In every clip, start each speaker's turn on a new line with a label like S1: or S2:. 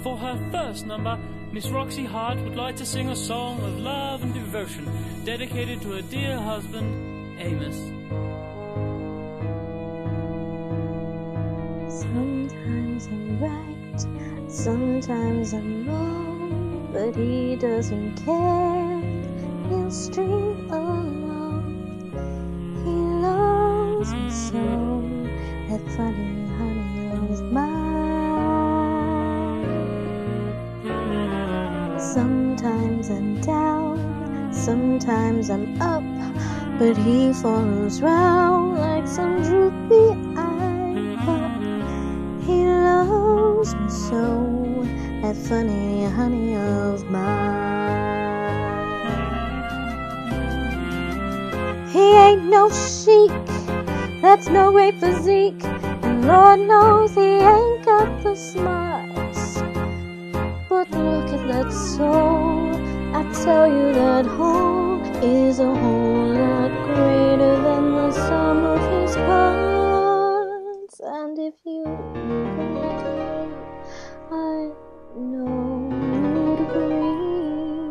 S1: For her first number, Miss Roxy Hart would like to sing a song of love and devotion dedicated to her dear husband, Amos.
S2: Sometimes I'm right, sometimes I'm wrong, but he doesn't care, he'll string along. He loves me so, that funny honey of mine. Sometimes I'm down, sometimes I'm up, but he follows round like some droopy eye pup. He loves me so, that funny honey of mine. He ain't no chic, that's no great physique, and Lord knows he ain't got the smarts. But look at that soul, I tell you that hole is a whole lot greater than the sum of his parts. And if you look, I know you'd agree.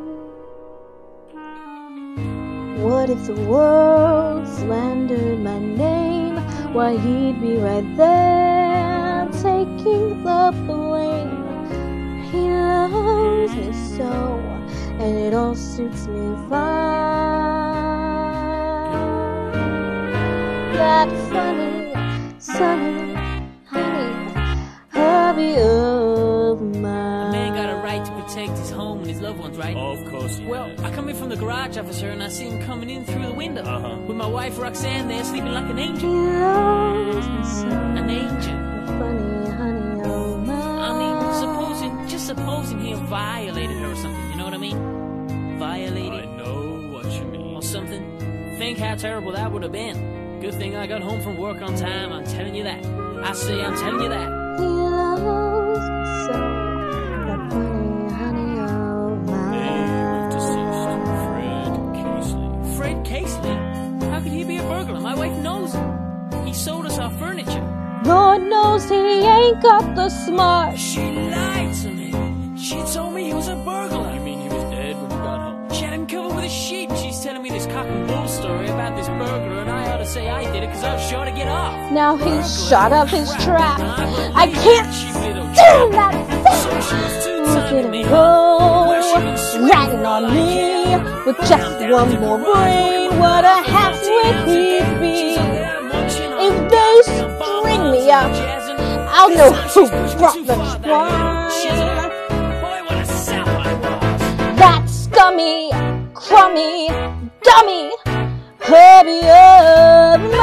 S2: What if the world slandered my name? Why, he'd be right there taking the blame. He loves me so, and it all suits me fine. That funny, sunny, honey, hubby of mine.
S3: A man got a right to protect his home and his loved ones, right?
S1: Of course he
S3: Well,
S1: has.
S3: I come in from the garage, officer, and I see him coming in through the window with my wife Roxanne there sleeping like an
S2: He
S3: angel.
S2: loves me so,
S3: An angel.
S2: that funny honey of mine.
S3: I mean, supposing he violated her or something, you know what I mean?
S1: I
S3: Violated
S1: know what you mean.
S3: or something. Think how terrible that would have been. Good thing I got home from work on time, I'm telling you that. I say, I'm telling you that.
S2: He loves me so, that funny honey of
S1: Name of deceased,
S2: mine.
S1: Fred Casely.
S3: Fred Casely? How could he be a burglar? My wife knows him. He sold us our furniture.
S2: Lord knows he ain't got the smarts.
S3: She lied to me. She told me he was a burglar.
S1: You mean he was dead when you got home?
S3: She had him covered with a sheet. She's telling me this cock and bull story about this burglar, and I ought to say I did it because I was sure to get off.
S2: Now he's shot up his trap. I
S3: Cheap
S2: can't
S3: little
S2: stand that
S3: So she was
S2: thing.
S3: too
S2: Look
S3: timing
S2: at
S3: me.
S2: him go,
S3: Where she been sweating
S2: ratting on me with just one more brain. What a halfwit he'd be. If they string me up, I'll know who brought the twine. That scummy, crummy, dummy, hubby of mine.